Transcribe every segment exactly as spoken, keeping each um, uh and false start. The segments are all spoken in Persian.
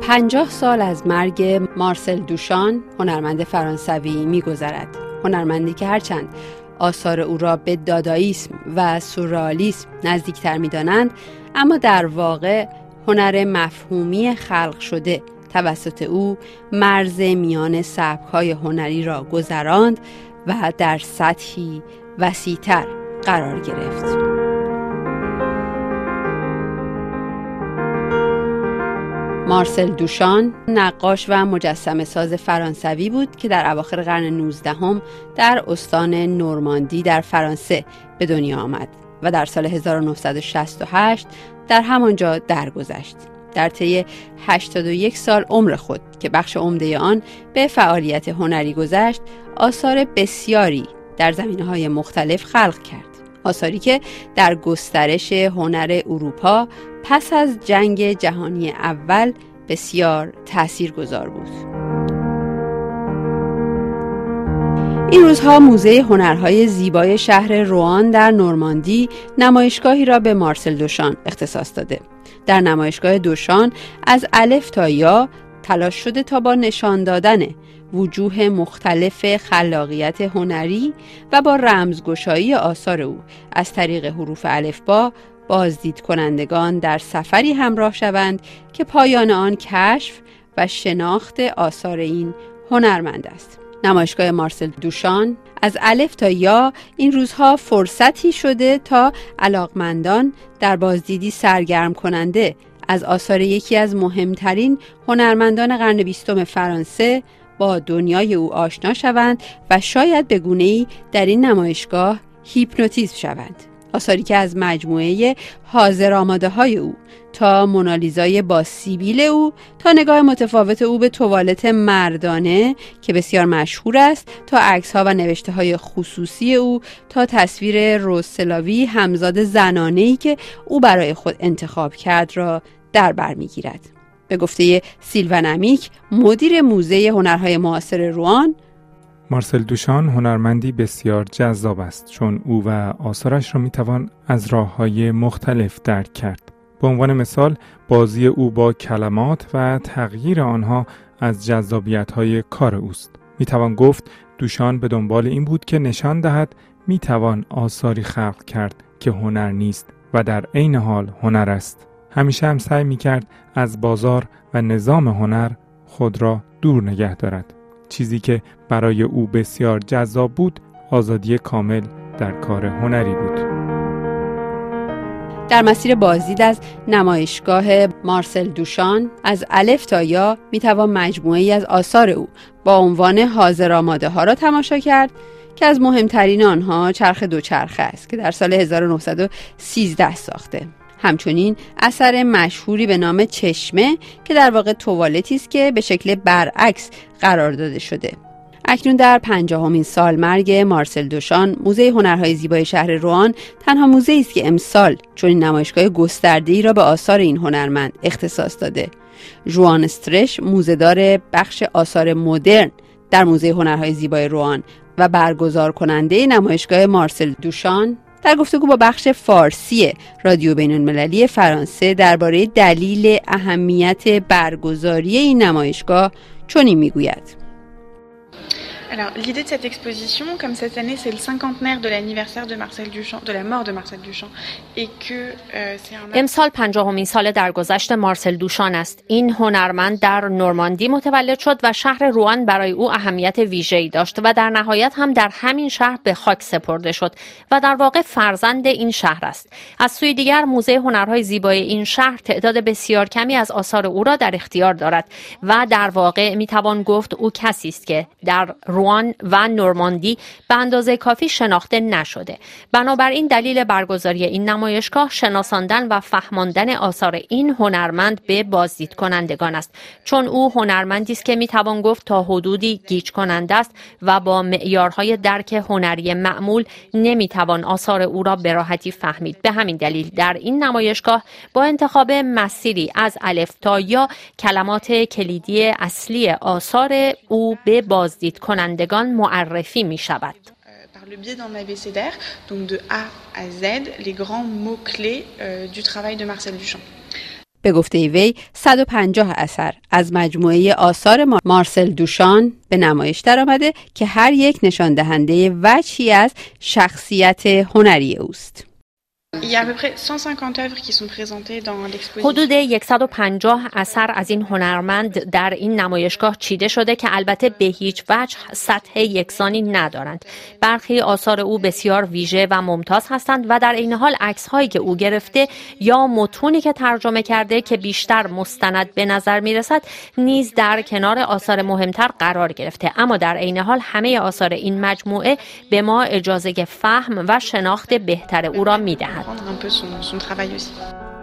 پنجاه سال از مرگ مارسل دوشان، هنرمند فرانسوی می‌گذرد. هنرمندی که هرچند آثار او را به دادائیسم و سورئالیسم نزدیکتر می‌دانند، اما در واقع هنر مفهومی خلق شده توسط او مرز میان سبک‌های هنری را گذراند و در سطحی وسیع‌تر قرار گرفت. مارسل دوشان نقاش و مجسمه ساز فرانسوی بود که در اواخر قرن نوزدهم در استان نورماندی در فرانسه به دنیا آمد و در سال هزار و نهصد و شصت و هشت در همانجا درگذشت. در طی هشتاد و یک سال عمر خود که بخش عمده آن به فعالیت هنری گذشت، آثار بسیاری در زمینه‌های مختلف خلق کرد. آثاری که در گسترش هنر اروپا پس از جنگ جهانی اول بسیار تاثیرگذار بود. این روزها موزه هنرهای زیبای شهر روان در نورماندی نمایشگاهی را به مارسل دوشان اختصاص داده. در نمایشگاه دوشان از الف تا یا تلاش شده تا با نشان دادن وجوه مختلف خلاقیت هنری و با رمزگشایی آثار او از طریق حروف الفبا بازدید کنندگان در سفری همراه شوند که پایان آن کشف و شناخت آثار این هنرمند است. نمایشگاه مارسل دوشان از الف تا یا این روزها فرصتی شده تا علاقمندان در بازدیدی سرگرم کننده از آثار یکی از مهمترین هنرمندان قرن بیستم فرانسه با دنیای او آشنا شوند و شاید به گونه‌ای در این نمایشگاه هیپنوتیزم شوند. آثاری که از مجموعه حاضر آماده های او تا مونالیزای با سیبیل او، تا نگاه متفاوت او به توالت مردانه که بسیار مشهور است، تا عکس ها و نوشته های خصوصی او، تا تصویر روسلاوی همزاد زنانه‌ای که او برای خود انتخاب کرد را در بر می‌گیرد. به گفته سیلون امیک، مدیر موزه هنرهای معاصر روان، مارسل دوشان هنرمندی بسیار جذاب است، چون او و آثارش را میتوان از راه‌های مختلف درک کرد. به عنوان مثال، بازی او با کلمات و تغییر آنها از جذابیت‌های کار اوست. میتوان گفت دوشان به دنبال این بود که نشان دهد میتوان آثاری خلق کرد که هنر نیست و در عین حال هنر است. همیشه هم سعی میکرد از بازار و نظام هنر خود را دور نگه دارد. چیزی که برای او بسیار جذاب بود، آزادی کامل در کار هنری بود. در مسیر بازدید از نمایشگاه مارسل دوشان از الف تا یا میتوان مجموعه‌ای از آثار او با عنوان حاضر آماده ها را تماشا کرد که از مهمترین آنها چرخ دوچرخه است که در سال هزار و نهصد و سیزده ساخته. همچنین اثر مشهوری به نام چشمه که در واقع توالتی است که به شکل برعکس قرار داده شده. اکنون در پنجاهمین سال مرگ مارسل دوشان، موزه هنرهای زیبای شهر روان تنها موزه‌ای است که امسال چنین نمایشگاه گسترده‌ای را به آثار این هنرمند اختصاص داده. ژوان استرش، موزه‌دار بخش آثار مدرن در موزه هنرهای زیبای روان و برگزار کننده نمایشگاه مارسل دوشان، در گفتگو با بخش فارسی رادیو بین‌المللی فرانسه درباره دلیل اهمیت برگزاری این نمایشگاه چنین میگوید: Alors, l'idée de cette exposition, comme cette année c'est le cinquantenaire de l'anniversaire de Marcel Duchamp, de la mort de Marcel Duchamp, et que euh, c'est un... امسال پنجاهمین سال درگذشت مارسل دوشان است. این هنرمند در نورماندی متولد شد و شهر روان برای او اهمیت ویژه‌ای داشت و در نهایت هم در همین شهر به خاک سپرده شد و در واقع فرزند این شهر است. از سوی دیگر موزه هنرهای زیبای این شهر تعداد بسیار کمی از آثار او را در اختیار دارد و در واقع میتوان گفت او کسی است که در روان و نورماندی به اندازه کافی شناخته نشده. بنابراین دلیل برگزاری این نمایشگاه شناساندن و فهماندن آثار این هنرمند به بازدید کنندگان است، چون او هنرمندی است که میتوان گفت تا حدودی گیج کننده است و با معیارهای درک هنری معمول نمیتوان آثار او را به راحتی فهمید. به همین دلیل در این نمایشگاه با انتخاب مسیری از الف تا یا کلمات کلیدی اصلی آثار او به بازدید کنندگان معرفی می شود. Par le biais d'un abécédaire, donc de A à Z, les grands mots-clés euh, du travail de Marcel Duchamp. به گفته وی صد و پنجاه اثر از مجموعه آثار مارسل دوشان به نمایش درآمده که هر یک نشان دهنده وجهی از شخصیت هنری اوست. حدود صد و پنجاه اثر از این هنرمند در این نمایشگاه چیده شده که البته به هیچ وجه سطح یکسانی ندارند. برخی آثار او بسیار ویژه و ممتاز هستند و در این حال عکس‌هایی که او گرفته یا متونی که ترجمه کرده که بیشتر مستند به نظر می‌رسد نیز در کنار آثار مهمتر قرار گرفته، اما در عین حال همه آثار این مجموعه به ما اجازه فهم و شناخت بهتر او را می‌دهد. un peu son, son travail aussi.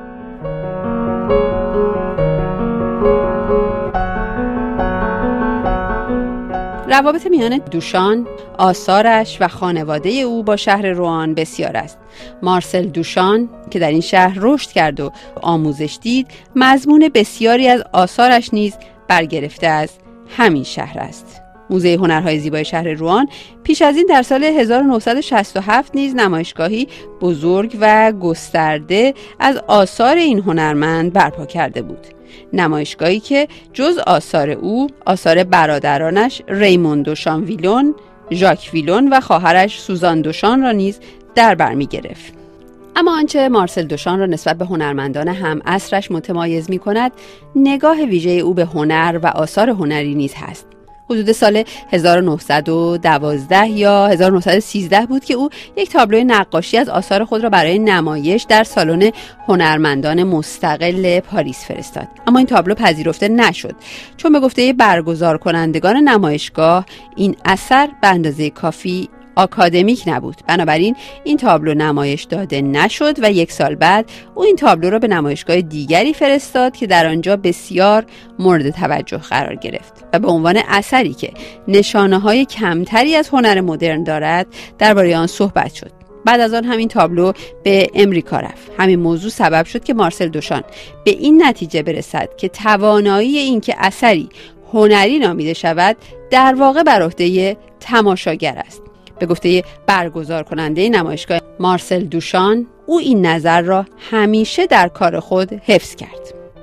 روابط میان دوشان، آثارش و خانواده او با شهر روان بسیار است. مارسل دوشان که در این شهر رشد کرد و آموزش دید، مضمون بسیاری از آثارش نیز برگرفته از همین شهر است. موزه هنرهای زیبای شهر روان پیش از این در سال هزار و نهصد و شصت و هفت نیز نمایشگاهی بزرگ و گسترده از آثار این هنرمند برپا کرده بود. نمایشگاهی که جز آثار او، آثار برادرانش ریمون دوشان ویلون، ژاک ویلون و خواهرش سوزان دوشان را نیز در بر می گرفت. اما آنچه مارسل دوشان را نسبت به هنرمندان هم عصرش متمایز می کند، نگاه ویژه او به هنر و آثار هنری نیز هست. حدود سال هزار و نهصد و دوازده یا هزار و نهصد و سیزده بود که او یک تابلوی نقاشی از آثار خود را برای نمایش در سالن هنرمندان مستقل پاریس فرستاد. اما این تابلو پذیرفته نشد، چون به گفته برگزار کنندگان نمایشگاه این اثر به اندازه کافی آکادمیک نبود. بنابراین این تابلو نمایش داده نشد و یک سال بعد او این تابلو را به نمایشگاه دیگری فرستاد که در آنجا بسیار مورد توجه قرار گرفت و به عنوان اثری که نشانه‌های کمتری از هنر مدرن دارد درباره آن صحبت شد. بعد از آن همین تابلو به امریکا رفت. همین موضوع سبب شد که مارسل دوشان به این نتیجه برسد که توانایی این که اثری هنری نامیده شود در واقع بر عهده تماشاگر است. به گفته برگزار کننده نمایشگاه مارسل دوشان، او این نظر را همیشه در کار خود حفظ کرد.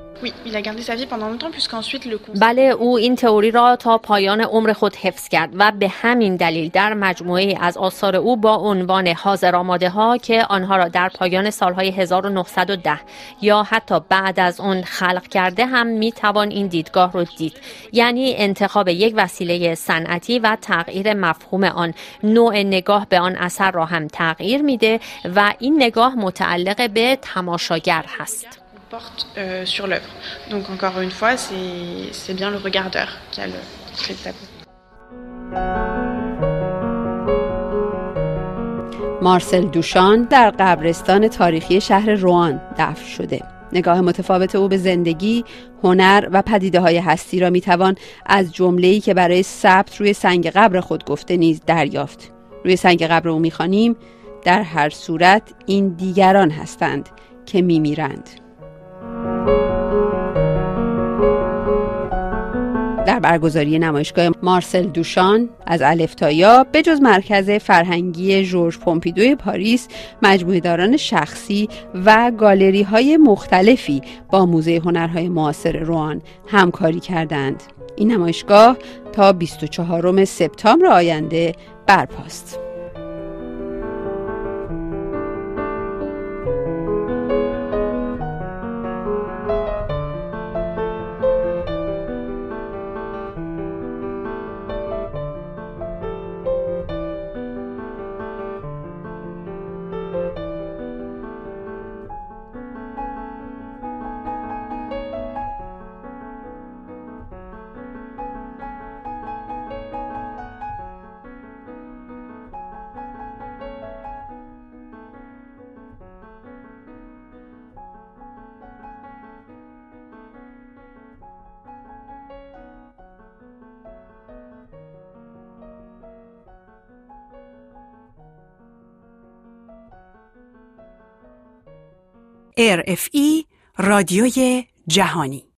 بله، او این تئوری را تا پایان عمر خود حفظ کرد و به همین دلیل در مجموعه از آثار او با عنوان حاضر آماده ها که آنها را در پایان سالهای هزار و نهصد و ده یا حتی بعد از آن خلق کرده هم میتوان این دیدگاه را دید، یعنی انتخاب یک وسیله صنعتی و تغییر مفهوم آن، نوع نگاه به آن اثر را هم تغییر میده و این نگاه متعلق به تماشاگر هست. porte euh, sur l'œuvre. Donc encore une fois, c'est, c'est bien le regardeur qui a le, qui fait le tableau. مارسل دوشان در قبرستان تاریخی شهر روان دفن شده. نگاه متفاوت او به زندگی، هنر و پدیده‌های هستی را میتوان از جمله‌ای که برای ثبت روی سنگ قبر خود گفته نیز دریافت. روی سنگ قبر او می‌خوانیم: در هر صورت این دیگران هستند که می‌میرند. در برگزاری نمایشگاه مارسل دوشان از الف تا یا به جز مرکز فرهنگی ژورژ پومپیدوی پاریس، مجموعه داران شخصی و گالری های مختلفی با موزه هنرهای معاصر روان همکاری کردند. این نمایشگاه تا بیست و چهارم سپتامبر آینده برپاست. ار اف ای رادیوی جهانی